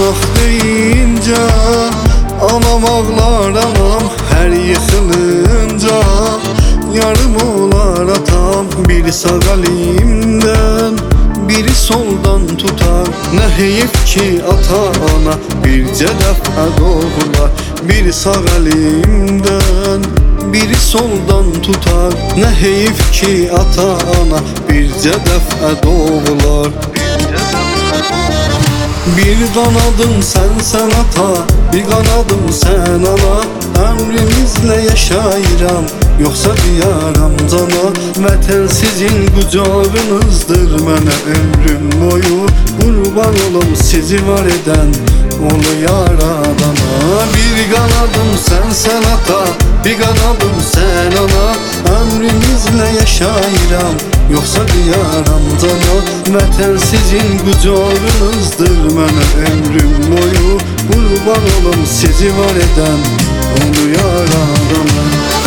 qonaq deyincə anam ağlar anam hər yıxılınca. Yarım olar atam, biri sağ əlimdən, biri soldan tutar. Nə heyif ki ata-ana bircə dəfə doğurlar. Biri sağ əlimdən, biri soldan tutar. Nə heyif ki ata-ana bircə dəfə doğurlar. Bir qanadım sən ata, bir qanadım sən ana. Əmrinizlə yaşayıram, yoxsa diyaram cana. Vətən sizin qucağınızdır mənə ömrüm boyu. Qurban olum sizi var edən olu yaradana. Bir qanadım sən ata, bir qanadım sən ana. Əmrinizlə yaşayıram, yoxsa diyaram cana. Vətən sizin qucağınızdır mənə ömrüm boyu. Qurban olum sizi var edən olu yaradana.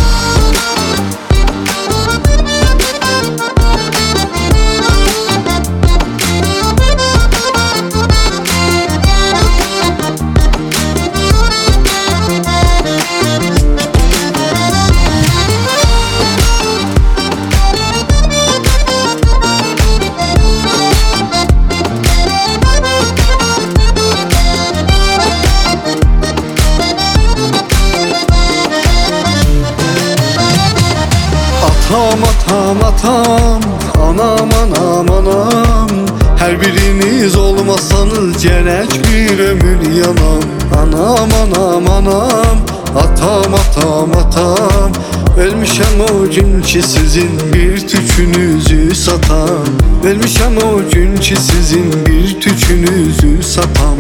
Atam atam, anam anam anam. Her biriniz olmasanız gerek bir ömür yanam. Anam anam anam, atam atam atam. Ölmüşəm o gün ki sizin bir tükünüzü satam. Ölmüşəm o gün ki sizin bir tükünüzü satam.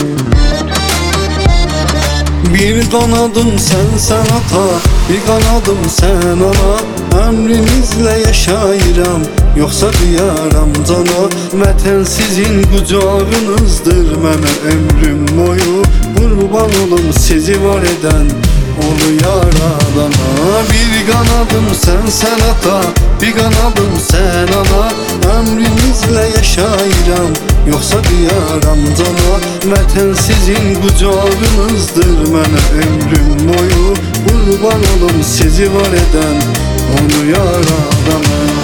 Bir qanadım sən ata, bir qanadım sən ana. Əmrinizlə yaşayıram, yoxsa diyaram cana. Vətən sizin qucağınızdır mənə ömrüm boyu. Qurban olum sizi var edən olu yaradana. Bir qanadım sən ata, bir qanadım sən ana. Əmrinizlə yaşayıram, yoxsa diyaram cana. Vətən sizin qucağınızdır mənə ömrüm boyu. Qurban olum sizi var edən olu yaradana.